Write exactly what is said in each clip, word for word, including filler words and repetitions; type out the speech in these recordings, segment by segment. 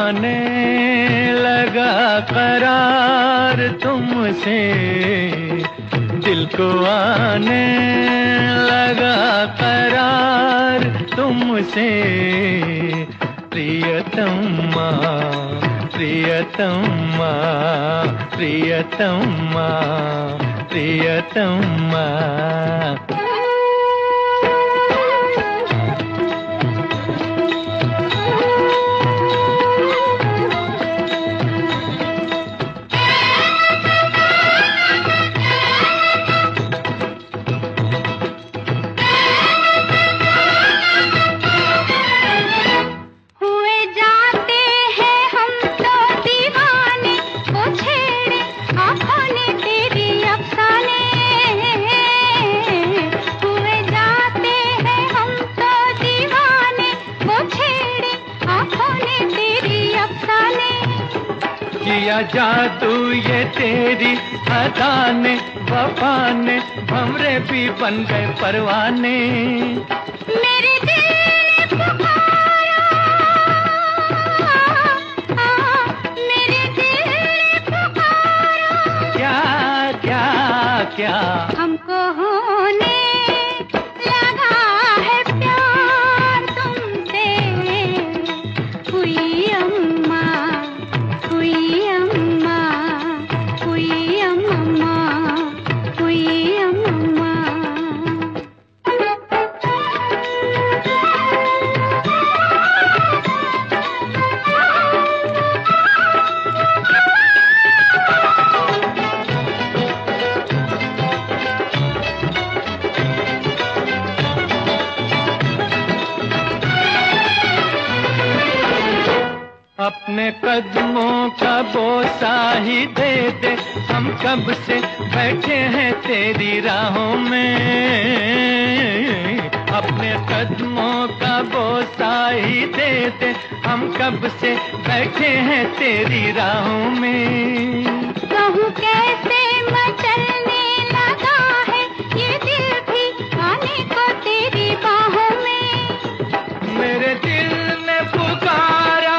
आने लगा करार तुमसे, दिल को आने लगा करार तुमसे। प्रियतमा प्रियतमा प्रियतमा प्रियतमा। किया जादू ये तेरी अदा ने, वफा ने, भंवरे भी बन गए परवाने। मेरे दिल ने पुकारा, मेरे दिल ने पुकारा। क्या क्या क्या हमको होने लगा है प्यार तुमसे। हुई अम्मा, हुई अम्मा, हुई अम्मा, हुई अम्मा। अपने कदमों का बोसा ही दे दे, हम कब से बैठे हैं तेरी राहों में। अपने कदमों का बोसा ही दे दे, हम कब से बैठे हैं तेरी राहों में। कहूँ कैसे मचलने लगा है ये दिल भी आने को तेरी बाहों में। मेरे दिल ने पुकारा,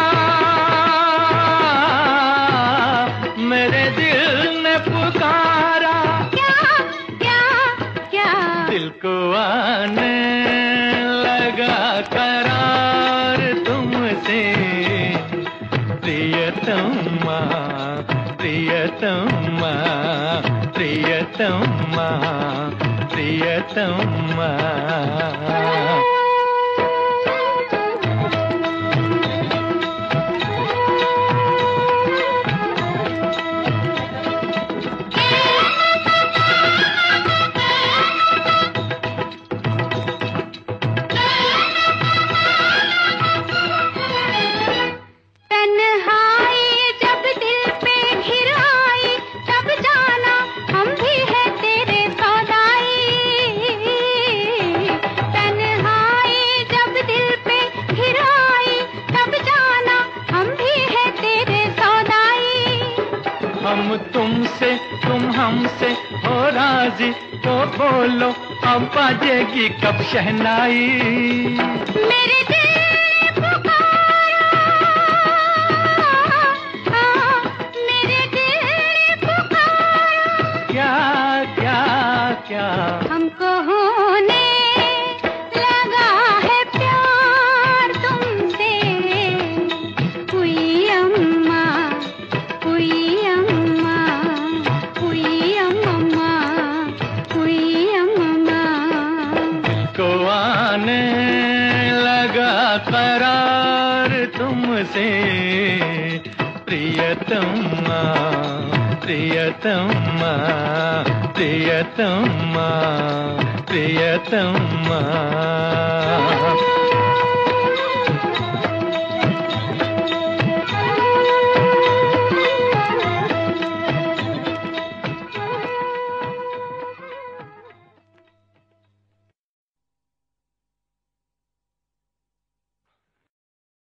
मेरे दिल ने पुकारा। क्या क्या क्या दिल को आने लगा करार तुमसे। प्रियतमा प्रियतमा प्रियतमा प्रियतमा। हम तुमसे तुम हमसे हो राजी, तो बोलो अब बाजेगी कब शहनाई। मेरे दिल ने पुकारा, मेरे दिल ने पुकारा। क्या क्या क्या हमको होने लगा है प्यार तुमसे। हुई अम्मा, हुई अम्मा, हुई अम्मा, हुई अम्मा। को आने लगा करार तुमसे। प्रियतमा प्रियतमा प्रियतमा प्रियतमा।